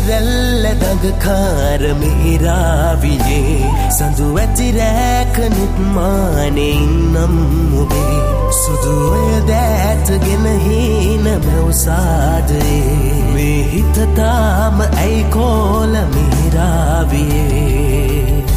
කෙහෙරැල්ල දඟකාර මිහිරාවියේ සඳු ඇති රැක නිත්මානෙන් නම් ඔබේ සුදු ඔය දෑත්ගෙන හීන මැවසාදේ මේ හිත තාම ඇයි කෝල මිහිරාවියේ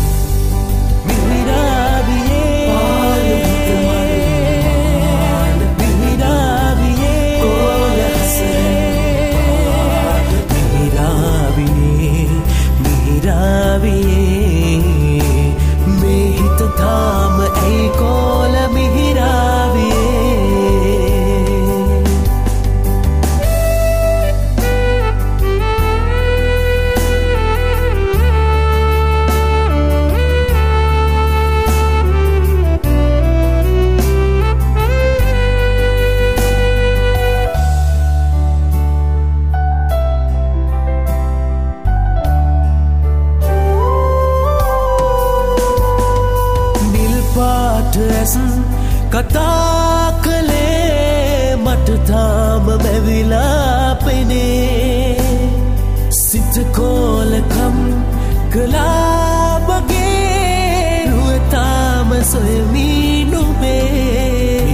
කතා කළේ මට තාම බැවිලා පෙනේ සිත කෝලකම් කළා වගේ රුව තාම සොයමී නුඹේ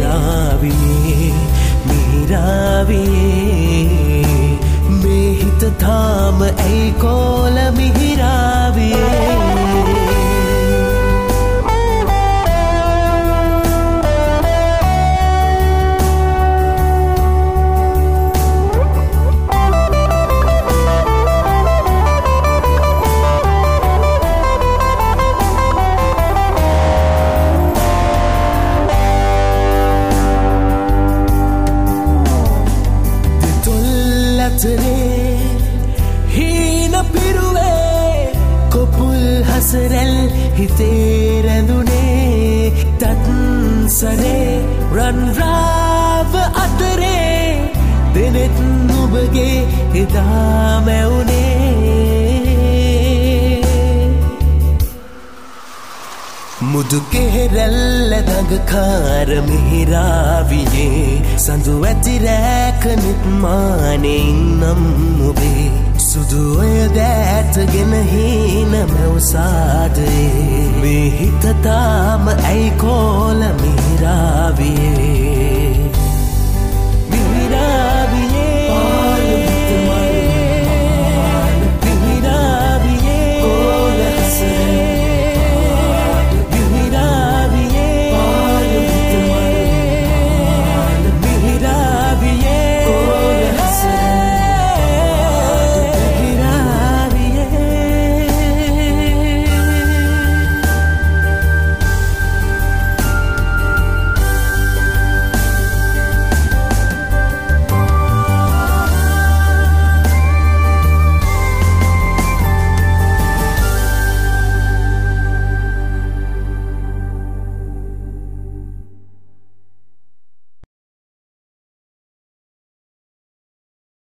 මිහිරාවියේ මේ හිත තාම ඇයි කෝල මිහිරාවියේ හීන පිරුවේ කොපුල් හසරැල් හිතේ රැඳුනේ තත්සරේ රන්රාව අතරේ දෙනෙත් නුබගේ එදා මැවුනේ මුදු කෙහෙරැල්ල දඟකාර මිහිරාවියේ සඳු ඇති රැක නිත්මානෙන් නම් ඔබේ සුදු ඔය දෑත්ගෙන හීන මැවසාදේ මේ හිත තාම ඇයි කෝල මිහිරාවියේ